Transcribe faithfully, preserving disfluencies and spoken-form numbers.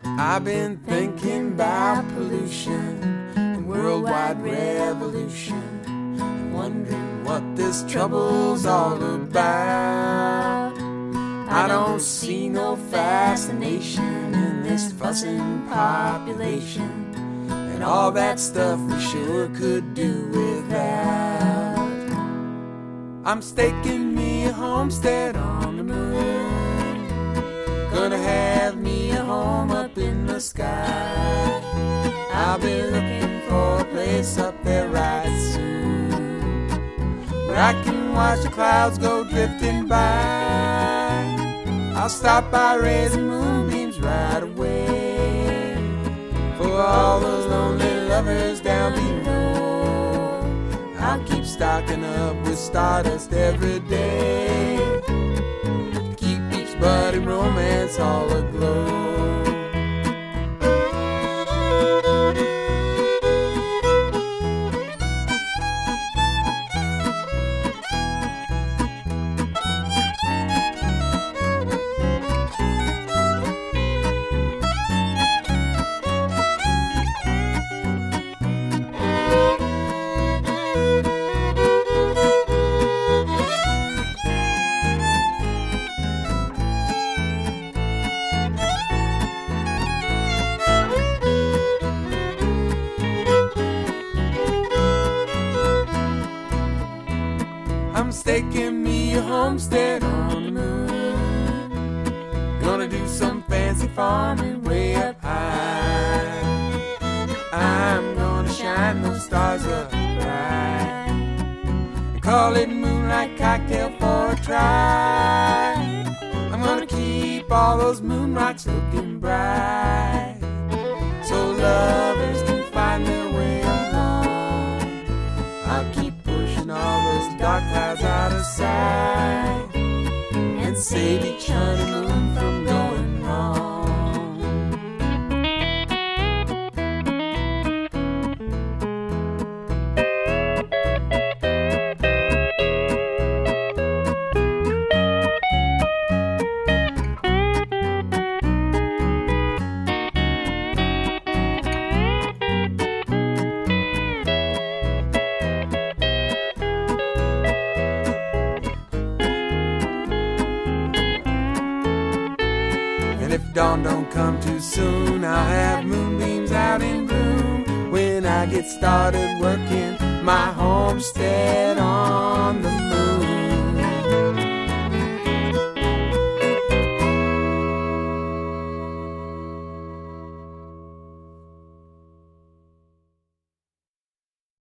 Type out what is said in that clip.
I've been thinking about pollution and worldwide revolution, and wondering what this trouble's all about. I don't see no fascination in this fussing population, and all that stuff we sure could do without. I'm staking me a homestead on the moon, gonna have me a home up in the sky. I'll be looking for a place up there right soon, where I can watch the clouds go drifting by. I'll stop by raising moonbeams right away for all those lonely lovers down below. I'll keep stocking up with stardust every day, keep each budding romance all aglow. I'm staking me a homestead on the moon, gonna do some fancy farming way up high. I'm gonna shine those stars up bright and call it Moonlight Cocktail for a try. I'm gonna keep all those moon rocks looking bright, so lovers can find their way along. I'll keep pushing all those dark clouds out of sight and save each honeymoon from going wrong. And if dawn don't come too soon, I'll have moonbeams out in bloom when I get started working my homestead on the moon.